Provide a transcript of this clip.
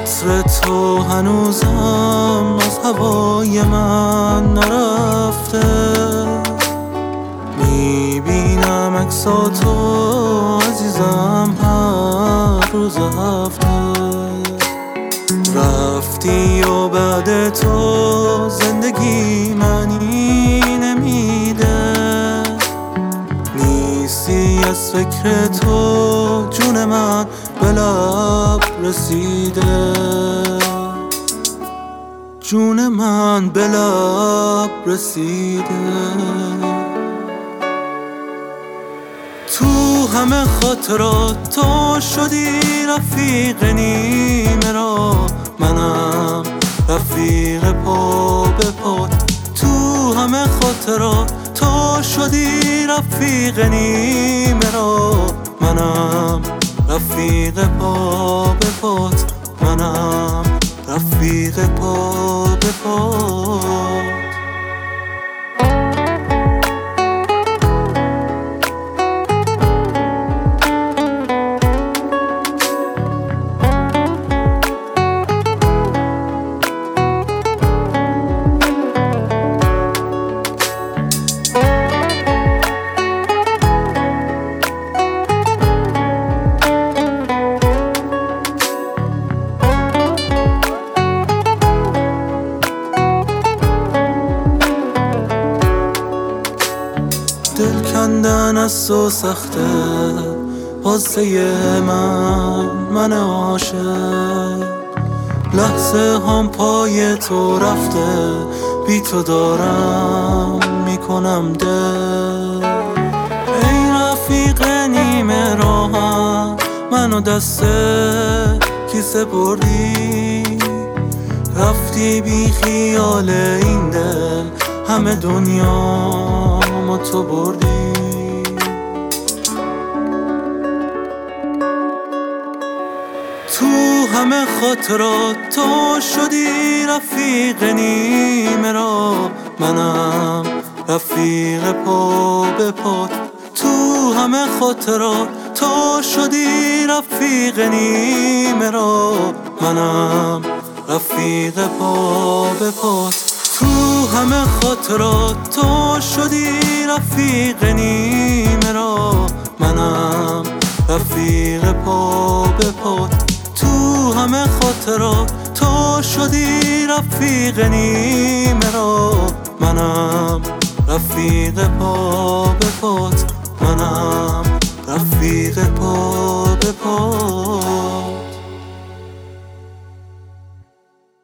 عطر تو هنوزم از هوای من نرفته، میبینم عکساتو عزیزم هر روز هفته. رفتی و بعد تو زندگی معنی نمیده، نیستی از فکر تو جون من به لب رسیده، جون من به لب رسیده. تو همه خاطرات تو شدی رفیق نیمه را، منم رفیق پا به پات. تو همه خاطرات تو شدی رفیق نیمه را، منم رفیق پا به پات، منم رفیق پا به پات. دل کندن از تو سخته واسه من عاشق، لحظه هم پای تو رفته، بی تو دارم میکنم دل. ای رفیق نیمه راهم، منو دست کیسه بردی، رفتی بی خیال این دل، همه دنیا تو بردی. تو همه خاطرات تو شدی رفیق نیمه را، منم رفیق پا به پات. تو همه خاطرات تو شدی رفیق نیمه را، منم رفیق پا به پات. تو همه خاطرات تو شدی رفیق نیمه را، منم رفیق پا به پات. تو همه خاطرات تو شدی رفیق نیمه را، منم رفیق پا به پات، منم رفیق پا